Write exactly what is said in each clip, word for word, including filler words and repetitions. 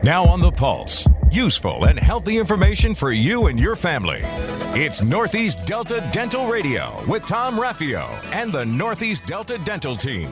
Now on the Pulse, useful and healthy information for you and your family. It's Northeast Delta Dental Radio with Tom Raffio and the Northeast Delta Dental Team.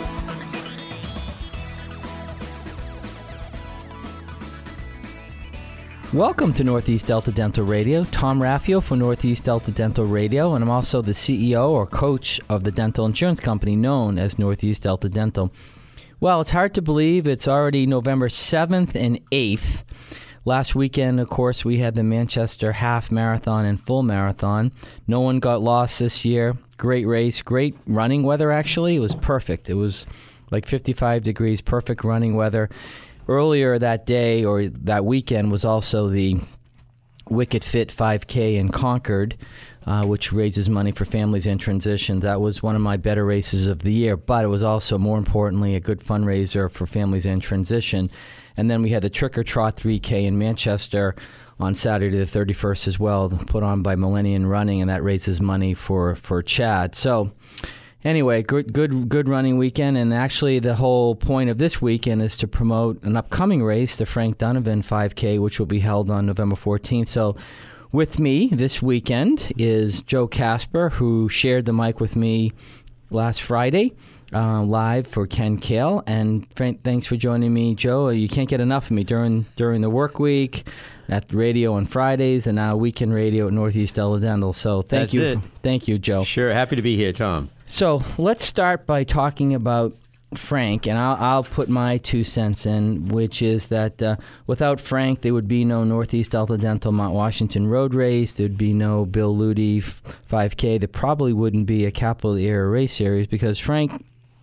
Welcome to Northeast Delta Dental Radio. Tom Raffio for Northeast Delta Dental Radio, and I'm also the C E O or coach of the dental insurance company known as Northeast Delta Dental. Well, it's hard to believe it's already November seventh and eighth. Last weekend, of course, we had the Manchester Half Marathon and Full Marathon. No one got lost this year. Great race, great running weather, actually. It was perfect. It was like fifty-five degrees, perfect running weather. Earlier that day or that weekend was also the Wicked Fit five K in Concord, uh, which raises money for families in transition. That was one of my better races of the year, but it was also, more importantly, a good fundraiser for families in transition. And then we had the Trick or Trot three K in Manchester on Saturday the thirty-first as well, put on by Millennium Running, and that raises money for, for Chad. So anyway, good good good running weekend, and actually the whole point of this weekend is to promote an upcoming race, the Frank Donovan five K, which will be held on November fourteenth. So with me this weekend is Joe Casper, who shared the mic with me last Friday. Uh, live for Ken Kale, and Frank, thanks for joining me, Joe. You can't get enough of me during during the work week, at the radio on Fridays, and now weekend radio at Northeast Delta Dental. So thank That's you, it. thank you, Joe. Sure, happy to be here, Tom. So let's start by talking about Frank, and I'll, I'll put my two cents in, which is that uh, without Frank, there would be no Northeast Delta Dental Mount Washington Road Race. There'd be no Bill Ludi five K. There probably wouldn't be a Capital Era Race Series because Frank,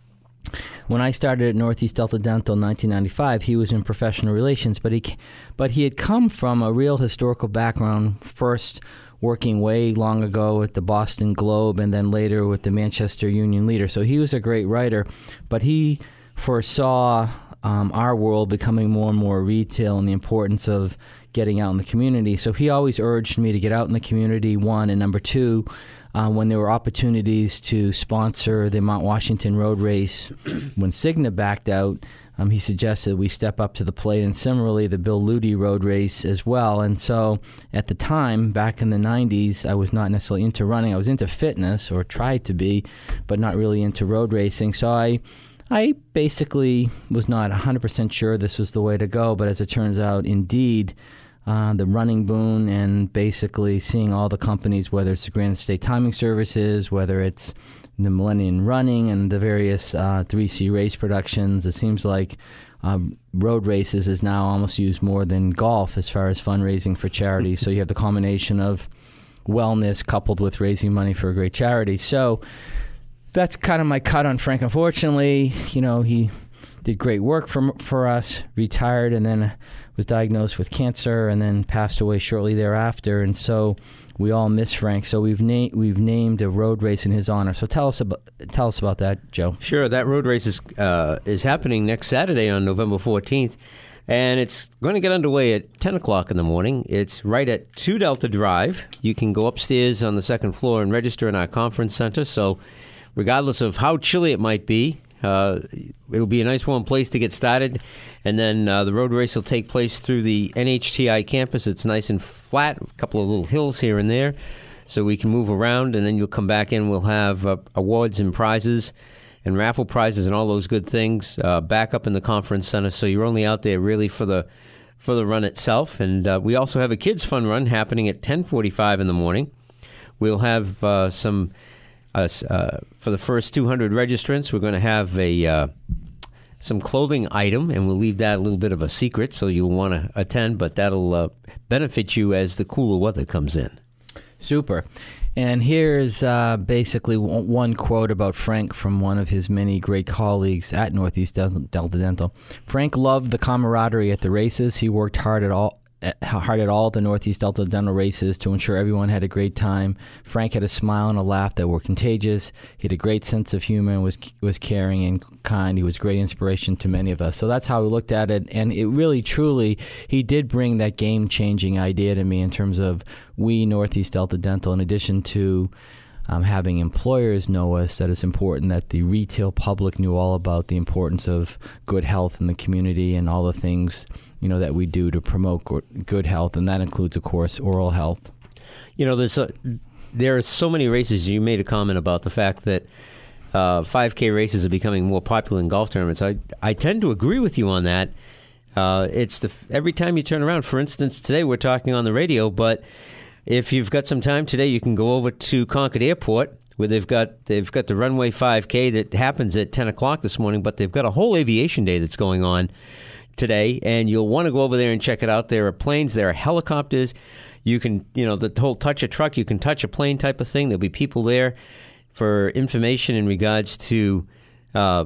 when I started at Northeast Delta Dental in nineteen ninety-five, he was in professional relations, but he but he had come from a real historical background, first working way long ago at the Boston Globe and then later with the Manchester Union Leader. So he was a great writer, but he foresaw um, our world becoming more and more retail and the importance of getting out in the community. So he always urged me to get out in the community, one, and number two, Uh, when there were opportunities to sponsor the Mount Washington Road Race, when Cigna backed out, um, he suggested we step up to the plate, and similarly the Bill Ludi Road Race as well. And so at the time, back in the nineties, I was not necessarily into running. I was into fitness, or tried to be, but not really into road racing. So I I basically was not one hundred percent sure this was the way to go, but as it turns out, indeed, Uh, the running boom, and basically seeing all the companies, whether it's the Granite State Timing Services, whether it's the Millennium Running and the various uh, three C race productions, it seems like um, road races is now almost used more than golf as far as fundraising for charity. So you have the combination of wellness coupled with raising money for a great charity. So that's kind of my cut on Frank. Unfortunately, you know, he did great work for for us, retired, and then was diagnosed with cancer, and then passed away shortly thereafter. And so we all miss Frank. So we've named we've named a road race in his honor. So tell us about tell us about that, Joe. Sure, that road race is uh, is happening next Saturday on November fourteenth, and it's going to get underway at ten o'clock in the morning. It's right at two Delta Drive. You can go upstairs on the second floor and register in our conference center. So regardless of how chilly it might be, Uh, it'll be a nice warm place to get started, and then uh, the road race will take place through the N H T I campus. It's nice and flat, a couple of little hills here and there, so we can move around, and then you'll come back in. We'll have uh, awards and prizes and raffle prizes and all those good things uh, back up in the conference center, so you're only out there really for the for the run itself. And uh, we also have a kids' fun run happening at ten forty-five in the morning. We'll have uh, some... Uh, uh, for the first two hundred registrants, we're going to have a uh, some clothing item, and we'll leave that a little bit of a secret, so you'll want to attend, but that'll uh, benefit you as the cooler weather comes in. Super. And here's uh, basically one quote about Frank from one of his many great colleagues at Northeast Delta Dental. Frank loved the camaraderie at the races. He worked hard at all hard at all the Northeast Delta Dental races to ensure everyone had a great time. Frank had a smile and a laugh that were contagious. He had a great sense of humor and was was caring and kind. He was great inspiration to many of us. So that's how we looked at it. And it really, truly, he did bring that game-changing idea to me in terms of we, Northeast Delta Dental, in addition to um, having employers know us, that it's important that the retail public knew all about the importance of good health in the community and all the things, you know, that we do to promote good health, and that includes, of course, oral health. You know, there's a, there are so many races. You made a comment about the fact that uh, five K races are becoming more popular in golf tournaments. I I tend to agree with you on that. Uh, it's the every time you turn around. For instance, today we're talking on the radio, but if you've got some time today, you can go over to Concord Airport, where they've got they've got the Runway five K that happens at ten o'clock this morning, but they've got a whole aviation day that's going on today, and you'll want to go over there and check it out. There are planes, there are helicopters. You can, you know, the whole touch a truck, you can touch a plane type of thing. There'll be people there for information in regards to uh,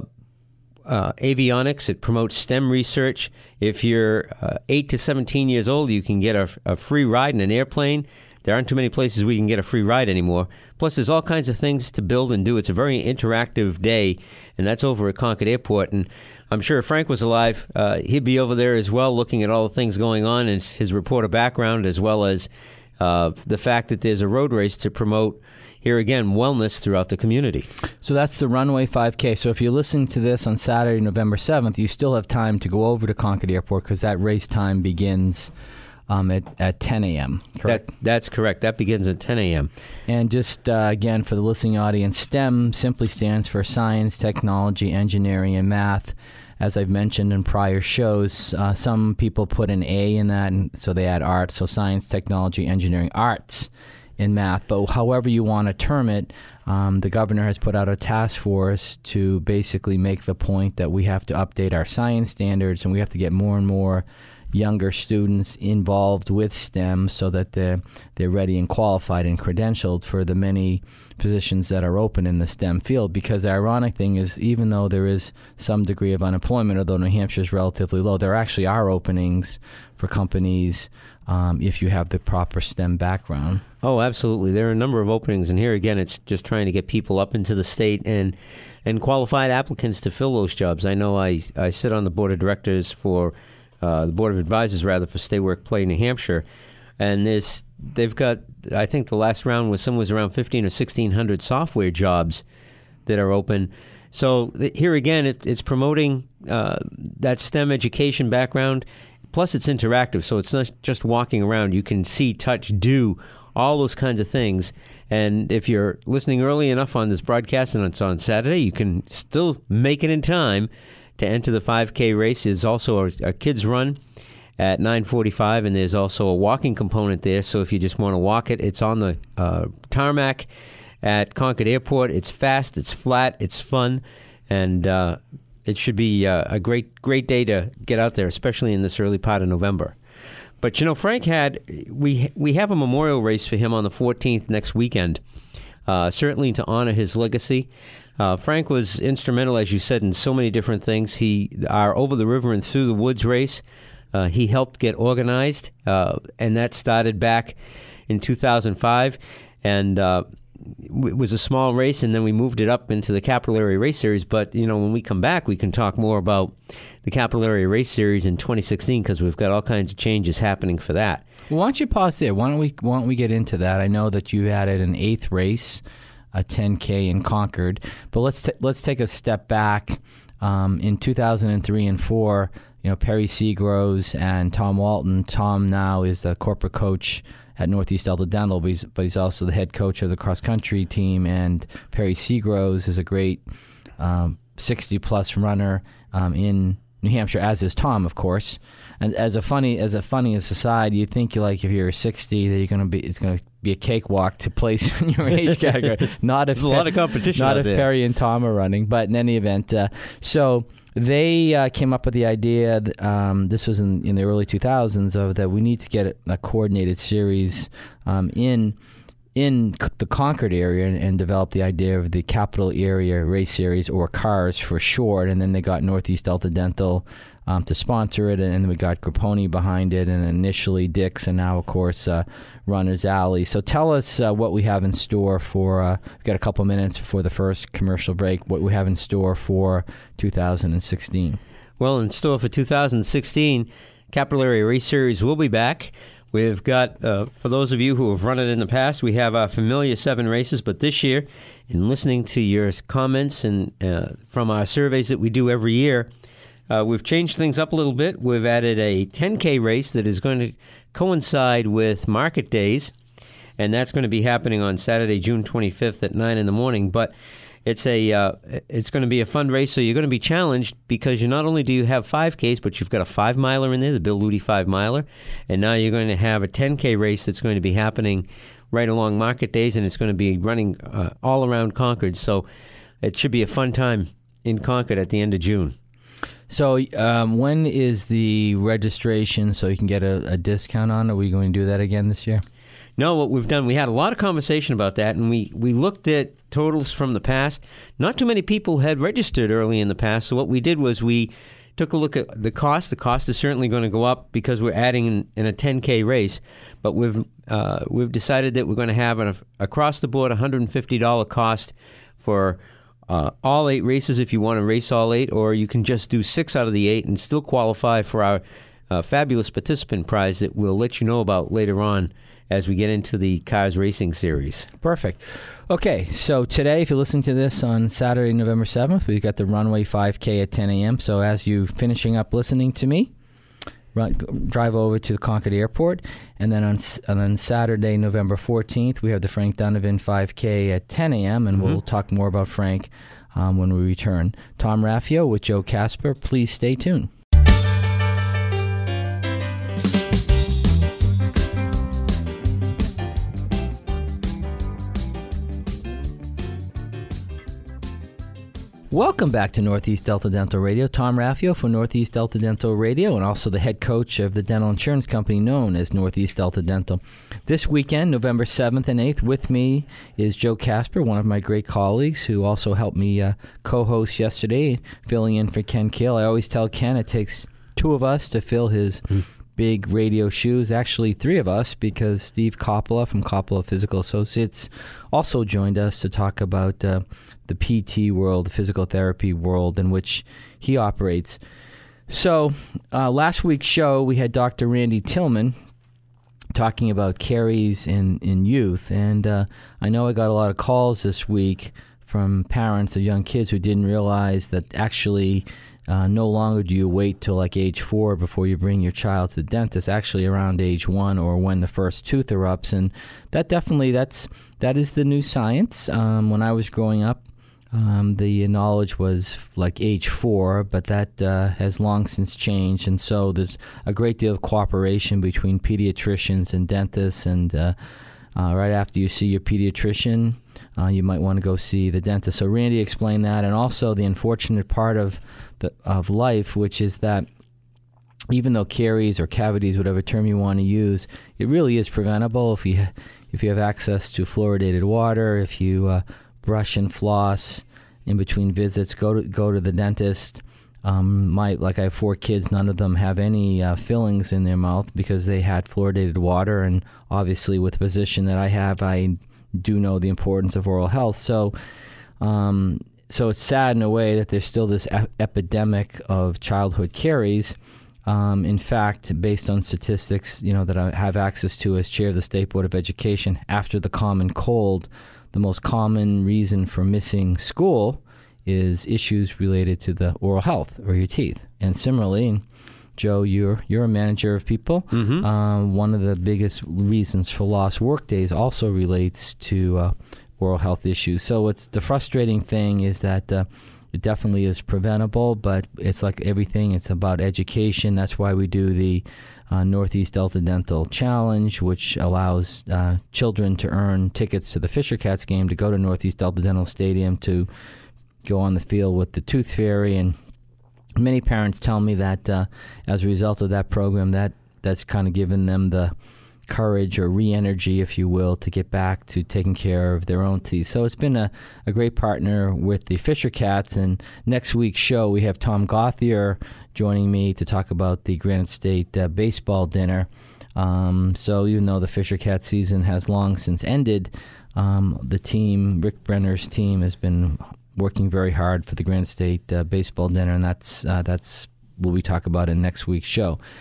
uh, avionics. It promotes STEM research. If you're uh, eight to seventeen years old, you can get a, a free ride in an airplane. There aren't too many places we can get a free ride anymore. Plus, there's all kinds of things to build and do. It's a very interactive day, and that's over at Concord Airport. And I'm sure if Frank was alive, uh, he'd be over there as well, looking at all the things going on and his reporter background, as well as uh, the fact that there's a road race to promote, here again, wellness throughout the community. So that's the Runway five K. So if you're listening to this on Saturday, November seventh, you still have time to go over to Concord Airport because that race time begins Um, at, at ten a.m., correct? That, that's correct. That begins at ten a.m. And just, uh, again, for the listening audience, STEM simply stands for science, technology, engineering, and math. As I've mentioned in prior shows, uh, some people put an A in that, and so they add art. So science, technology, engineering, arts in math. But however you want to term it, um, the governor has put out a task force to basically make the point that we have to update our science standards and we have to get more and more younger students involved with STEM so that they're, they're ready and qualified and credentialed for the many positions that are open in the STEM field. Because the ironic thing is, even though there is some degree of unemployment, although New Hampshire is relatively low, there actually are openings for companies um, if you have the proper STEM background. Oh, absolutely. There are a number of openings, and here again, it's just trying to get people up into the state and and qualified applicants to fill those jobs. I know I, I sit on the board of directors for Uh, the Board of Advisors, rather, for Stay Work Play New Hampshire, and there's they've got, I think the last round was somewhere around fifteen or sixteen hundred software jobs that are open. So th- here again, it, it's promoting uh, that STEM education background. Plus, it's interactive, so it's not just walking around. You can see, touch, do all those kinds of things. And if you're listening early enough on this broadcast and it's on Saturday, you can still make it in time to enter the five K race. There's also a, a kids run at nine forty-five, and there's also a walking component there. So if you just want to walk it, it's on the uh, tarmac at Concord Airport. It's fast, it's flat, it's fun, and uh, it should be uh, a great, great day to get out there, especially in this early part of November. But you know, Frank had we we have a memorial race for him on the fourteenth next weekend, uh, certainly to honor his legacy. Uh, Frank was instrumental, as you said, in so many different things. He, our Over the River and Through the Woods race, uh, he helped get organized, uh, and that started back in two thousand five, and uh, it was a small race, and then we moved it up into the Capital Area Race Series. But, you know, when we come back, we can talk more about the Capital Area Race Series in twenty sixteen, because we've got all kinds of changes happening for that. Well, why don't you pause there? Why don't we, why don't we get into that? I know that you added an eighth race, a ten K in Concord, but let's t- let's take a step back. Um, in two thousand three and four, you know, Perry Seagroves and Tom Walton. Tom now is the corporate coach at Northeast Delta Dental, but he's, but he's also the head coach of the cross country team. And Perry Seagroves is a great um, sixty plus runner um, in New Hampshire, as is Tom, of course. And as a funny as a funny aside, you think you like if you're sixty that you're gonna be it's gonna be a cakewalk to place in your age category. Not if there's a lot of competition. Not out if there. Perry and Tom are running, but in any event, uh, so they uh, came up with the idea. That, um, this was in, in the early two thousands of that we need to get a, a coordinated series um, in. in the Concord area and, and developed the idea of the Capital Area Race Series, or CARS for short, and then they got Northeast Delta Dental um, to sponsor it, and then we got Grapponi behind it, and initially Dick's, and now, of course, uh, Runner's Alley. So tell us uh, what we have in store for, uh, we've got a couple minutes before the first commercial break, what we have in store for two thousand sixteen. Well, in store for two thousand sixteen, Capital Area Race Series will be back. We've got, uh, for those of you who have run it in the past, we have our familiar seven races, but this year, in listening to your comments and uh, from our surveys that we do every year, uh, we've changed things up a little bit. We've added a ten K race that is going to coincide with market days, and that's going to be happening on Saturday, June twenty-fifth at nine in the morning. But it's a uh, it's going to be a fun race, so you're going to be challenged because you not only do you have five Ks, but you've got a five miler in there, the Bill Lutie five miler, and now you're going to have a ten K race that's going to be happening right along market days, and it's going to be running uh, all around Concord. So it should be a fun time in Concord at the end of June. So um, when is the registration so you can get a, a discount on it? Are we going to do that again this year? No, what we've done, we had a lot of conversation about that, and we, we looked at totals from the past. Not too many people had registered early in the past, so what we did was we took a look at the cost. The cost is certainly going to go up because we're adding in, in a ten K race, but we've uh, we've decided that we're going to have an across-the-board one hundred fifty dollars cost for uh, all eight races if you want to race all eight, or you can just do six out of the eight and still qualify for our uh, fabulous participant prize that we'll let you know about later on as we get into the Cars Racing Series. Perfect. Okay, so today, if you're listening to this on Saturday, November seventh, we've got the Runway five K at ten a.m. So as you're finishing up listening to me, run, drive over to the Concord Airport. And then on and then Saturday, November fourteenth, we have the Frank Donovan five K at ten a.m. And mm-hmm. we'll talk more about Frank um, when we return. Tom Raffio with Joe Casper. Please stay tuned. Welcome back to Northeast Delta Dental Radio. Tom Raffio for Northeast Delta Dental Radio, and also the head coach of the dental insurance company known as Northeast Delta Dental. This weekend, November seventh and eighth, with me is Joe Casper, one of my great colleagues who also helped me uh, co-host yesterday, filling in for Ken Keel. I always tell Ken it takes two of us to fill his mm. big radio shoes. Actually, three of us, because Steve Coppola from Coppola Physical Associates also joined us to talk about uh, the P T world, the physical therapy world in which he operates. So uh, last week's show, we had Doctor Randy Tillman talking about caries in, in youth. And uh, I know I got a lot of calls this week from parents of young kids who didn't realize that actually uh, no longer do you wait till like age four before you bring your child to the dentist, actually around age one or when the first tooth erupts. And that definitely, that's that is the new science. Um, when I was growing up, Um, the knowledge was like age four, but that uh, has long since changed. And so there's a great deal of cooperation between pediatricians and dentists. And uh, uh, right after you see your pediatrician, uh, you might want to go see the dentist. So Randy explained that, and also the unfortunate part of the of life, which is that even though caries or cavities, whatever term you want to use, it really is preventable if you if you have access to fluoridated water, if you uh, brush and floss in between visits, go to go to the dentist. Um, my like I have four kids, none of them have any uh, fillings in their mouth because they had fluoridated water, and obviously with the position that I have, I do know the importance of oral health. So, um, so it's sad in a way that there's still this ep- epidemic of childhood caries. Um, in fact, based on statistics, you know, that I have access to as chair of the State Board of Education, after the common cold, the most common reason for missing school is issues related to the oral health or your teeth. And similarly, Joe, you're you're a manager of people. Mm-hmm. Um, one of the biggest reasons for lost work days also relates to uh, oral health issues. So it's the frustrating thing is that uh, it definitely is preventable, but it's like everything. It's about education. That's why we do the Uh, Northeast Delta Dental Challenge, which allows uh, children to earn tickets to the Fisher Cats game to go to Northeast Delta Dental Stadium to go on the field with the Tooth Fairy. And many parents tell me that uh, as a result of that program, that that's kind of given them the courage or re-energy, if you will, to get back to taking care of their own teeth. So it's been a, a great partner with the Fisher Cats. And next week's show, we have Tom Gauthier joining me to talk about the Granite State uh, baseball dinner. Um, so even though the Fisher Cat season has long since ended, um, the team, Rick Brenner's team, has been working very hard for the Granite State uh, baseball dinner, and that's uh, that's what we talk about in next week's show.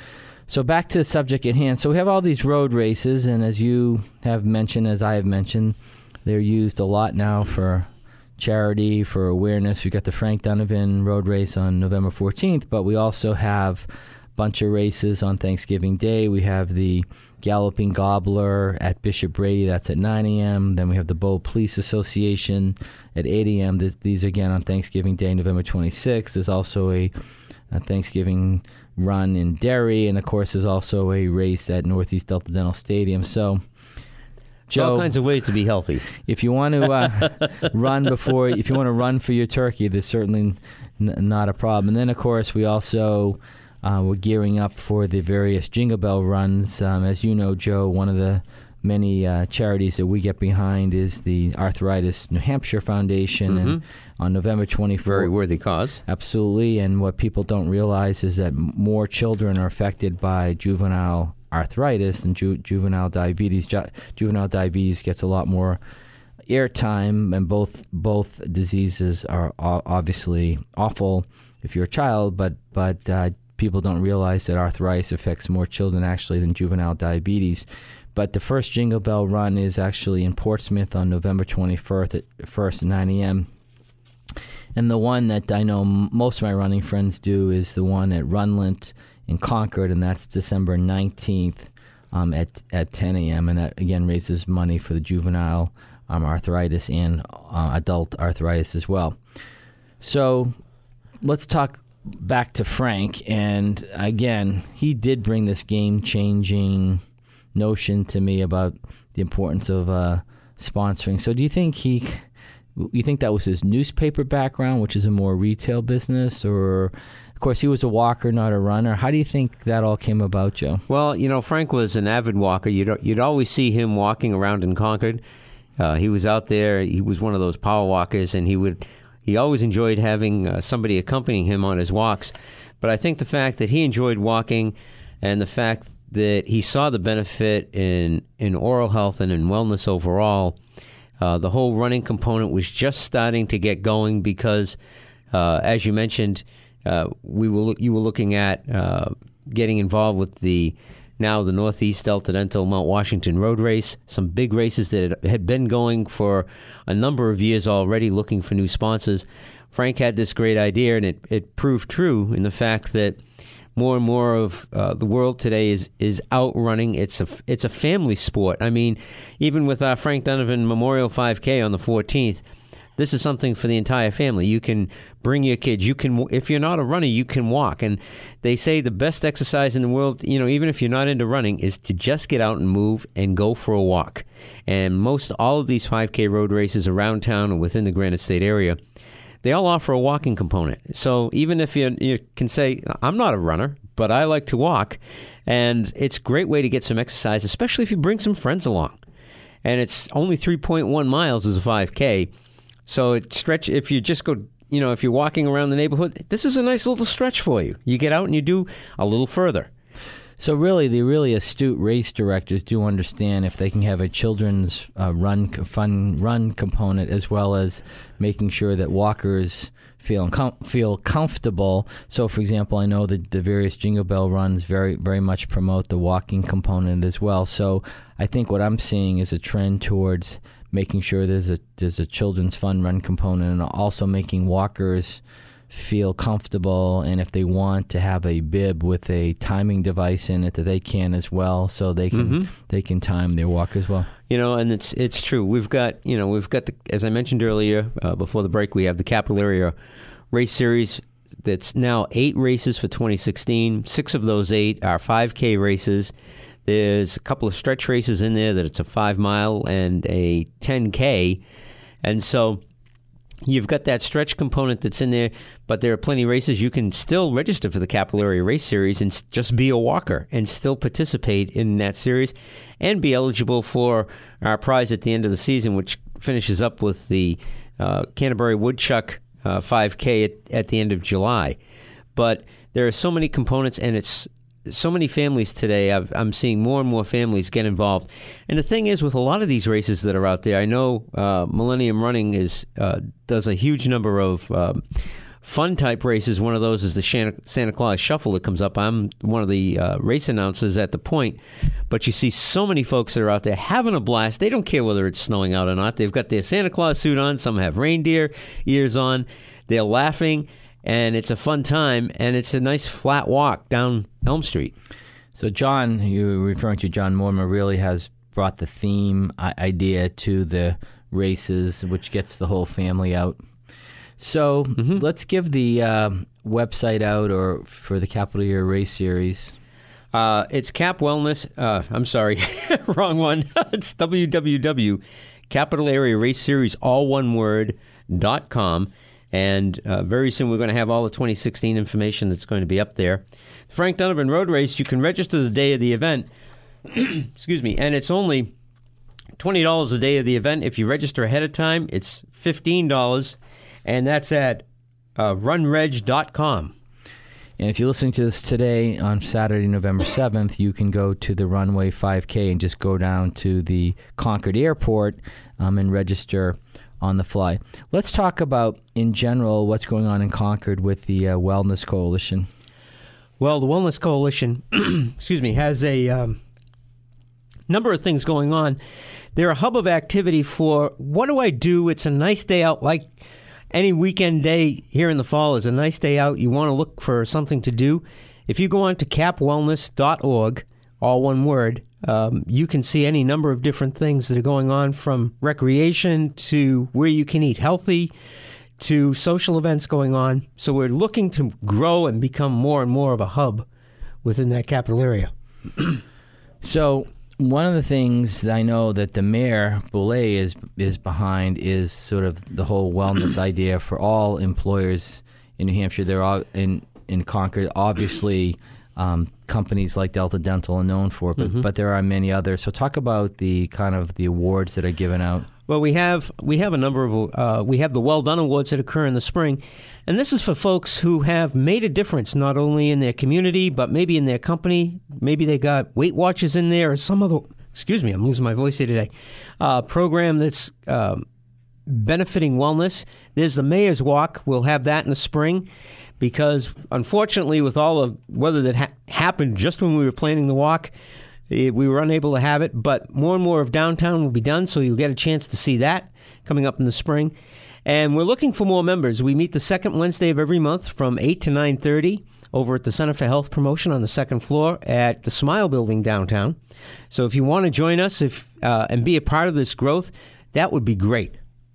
So back to the subject at hand. So we have all these road races, and as you have mentioned, as I have mentioned, they're used a lot now for charity, for awareness. We've got the Frank Donovan road race on November fourteenth, but we also have a bunch of races on Thanksgiving Day. We have the Galloping Gobbler at Bishop Brady. That's at nine a.m. Then we have the Bow Police Association at eight a.m. This, these again on Thanksgiving Day, November twenty-sixth. There's also a, a Thanksgiving run in Derry, and of course there's also a race at Northeast Delta Dental Stadium. So, Joe, all kinds of ways to be healthy. If you want to uh, run before, if you want to run for your turkey, there's certainly n- not a problem. And then, of course, we also uh, we're gearing up for the various Jingle Bell runs. Um, as you know, Joe, one of the many uh, charities that we get behind is the Arthritis New Hampshire Foundation, mm-hmm. and on November twenty-fourth. Very worthy cause. Absolutely, and what people don't realize is that more children are affected by juvenile arthritis and ju- juvenile diabetes. Ju- juvenile diabetes gets a lot more airtime, and both both diseases are o- obviously awful if you're a child, but but uh, people don't realize that arthritis affects more children actually than juvenile diabetes. But the first Jingle Bell run is actually in Portsmouth on November twenty-first at, first at nine a.m. And the one that I know most of my running friends do is the one at Runlant in Concord, and that's December nineteenth um, at, at ten a.m. And that, again, raises money for the juvenile um, arthritis and uh, adult arthritis as well. So let's talk back to Frank. And, again, he did bring this game-changing notion to me about the importance of uh, sponsoring. So do you think he... You think that was his newspaper background, which is a more retail business, or, of course, he was a walker, not a runner. How do you think that all came about, Joe? Well, you know, Frank was an avid walker. You'd you'd always see him walking around in Concord. Uh, he was out there. He was one of those power walkers, and he would he always enjoyed having uh, somebody accompanying him on his walks. But I think the fact that he enjoyed walking, and the fact that he saw the benefit in in oral health and in wellness overall. Uh, the whole running component was just starting to get going because, uh, as you mentioned, uh, we were you were looking at uh, getting involved with the now the Northeast Delta Dental Mount Washington Road Race, some big races that had been going for a number of years already, looking for new sponsors. Frank had this great idea, and it, it proved true in the fact that more and more of uh, the world today is is out running. It's a it's a family sport. I mean, even with our Frank Donovan Memorial five K on the fourteenth, this is something for the entire family. You can bring your kids. You can, if you're not a runner, you can walk. And they say the best exercise in the world, you know, even if you're not into running, is to just get out and move and go for a walk. And most all of these five K road races around town or within the Granite State area, they all offer a walking component. So even if you you can say, I'm not a runner, but I like to walk, and it's a great way to get some exercise, especially if you bring some friends along. And it's only three point one miles as a five K. So it stretch if you just go, you know, if you're walking around the neighborhood, this is a nice little stretch for you. You get out and you do a little further. So really, the really astute race directors do understand if they can have a children's uh, run, fun run component, as well as making sure that walkers feel com- feel comfortable. So, for example, I know that the various Jingle Bell runs very, very much promote the walking component as well. So, I think what I'm seeing is a trend towards making sure there's a there's a children's fun run component, and also making walkers feel comfortable, and if they want to have a bib with a timing device in it, that they can as well, so they can mm-hmm. they can time their walk as well. You know, and it's it's true. We've got you know we've got the, as I mentioned earlier uh, before the break, we have the Capital Area Race Series. That's now eight races for twenty sixteen. Six of those eight are five K races. There's a couple of stretch races in there that it's a five mile and a ten K, and so you've got that stretch component that's in there, but there are plenty of races. You can still register for the Capital Area Race Series and just be a walker and still participate in that series and be eligible for our prize at the end of the season, which finishes up with the uh, Canterbury Woodchuck uh, five K at, at the end of July. But there are so many components, and it's so many families today. I've, I'm seeing more and more families get involved. And the thing is, with a lot of these races that are out there, I know uh, Millennium Running is uh, does a huge number of um, fun type races. One of those is the Santa, Santa Claus Shuffle that comes up. I'm one of the uh, race announcers at the point, but you see so many folks that are out there having a blast. They don't care whether it's snowing out or not. They've got their Santa Claus suit on. Some have reindeer ears on. They're laughing, and it's a fun time, and it's a nice flat walk down Elm Street. So John, you're referring to John Mortimer, really has brought the theme idea to the races, which gets the whole family out. So mm-hmm. let's give the uh, website out or for the Capital Year Race Series. Uh, it's Cap Wellness. Uh, I'm sorry, wrong one. It's w w w dot capital area race series, all one word, dot com. And uh, very soon we're going to have all the twenty sixteen information that's going to be up there. Frank Donovan Road Race, you can register the day of the event. Excuse me. And it's only twenty dollars a day of the event. If you register ahead of time, it's fifteen dollars. And that's at uh, run reg dot com. And if you're listening to this today on Saturday, November seventh, you can go to the Runway five K and just go down to the Concord Airport um, and register on the fly. Let's talk about, in general, what's going on in Concord with the uh, Wellness Coalition. Well, the Wellness Coalition, excuse me, has a um, number of things going on. They're a hub of activity for what do I do? It's a nice day out, like any weekend day here in the fall is a nice day out. You want to look for something to do. If you go on to cap wellness dot org, all one word, um, you can see any number of different things that are going on, from recreation to where you can eat healthy to social events going on. So we're looking to grow and become more and more of a hub within that capital area. So one of the things I know that the mayor, Boulay, is is behind is sort of the whole wellness idea for all employers in New Hampshire. They're all in, in Concord. Obviously, um, companies like Delta Dental are known for it, but, mm-hmm. but there are many others. So talk about the kind of the awards that are given out. Well, we have we have a number of uh, we have the Well Done Awards that occur in the spring, and this is for folks who have made a difference not only in their community but maybe in their company. Maybe they got Weight Watchers in there or some other. Excuse me, I'm losing my voice here today. Uh, program that's um, benefiting wellness. There's the Mayor's Walk. We'll have that in the spring, because unfortunately, with all the weather that ha- happened just when we were planning the walk, we were unable to have it, but more and more of downtown will be done, so you'll get a chance to see that coming up in the spring. And we're looking for more members. We meet the second Wednesday of every month from eight to nine thirty over at the Center for Health Promotion on the second floor at the Smile Building downtown. So if you want to join us if uh, and be a part of this growth, that would be great.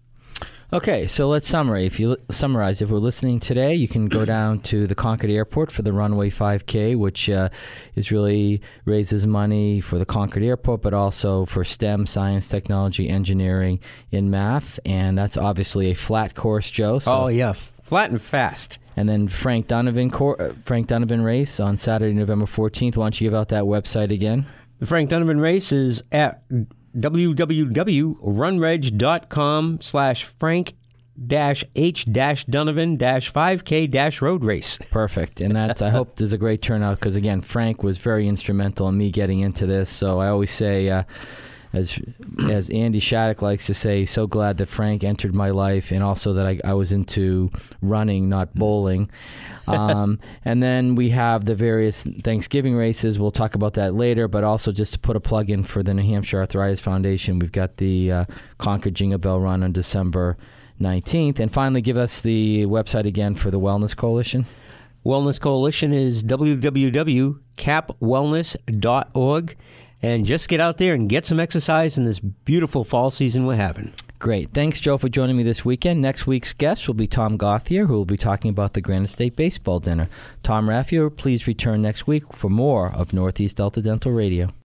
Okay, so let's summarize. If you summarize, if we're listening today, you can go down to the Concord Airport for the Runway five K, which uh, is really raises money for the Concord Airport, but also for STEM, science, technology, engineering, and math. And that's obviously a flat course, Joe. So. Oh yeah, flat and fast. And then Frank Donovan cor- Frank Donovan race on Saturday, November fourteenth. Why don't you give out that website again? The Frank Donovan race is at w w w dot run reg dot com slash frank dash h dash donovan dash five k dash road race. Perfect. And that's, I hope there's a great turnout, because again, Frank was very instrumental in me getting into this. So I always say, uh, as as Andy Shattuck likes to say, so glad that Frank entered my life, and also that I, I was into running, not bowling. Um, and then we have the various Thanksgiving races. We'll talk about that later, but also just to put a plug in for the New Hampshire Arthritis Foundation, we've got the uh, Concord Jingle Bell Run on December nineteenth. And finally, give us the website again for the Wellness Coalition. Wellness Coalition is w w w dot cap wellness dot org. And just get out there and get some exercise in this beautiful fall season we're having. Great. Thanks, Joe, for joining me this weekend. Next week's guest will be Tom Gauthier, who will be talking about the Granite State Baseball Dinner. Tom Raffio, please return next week for more of Northeast Delta Dental Radio.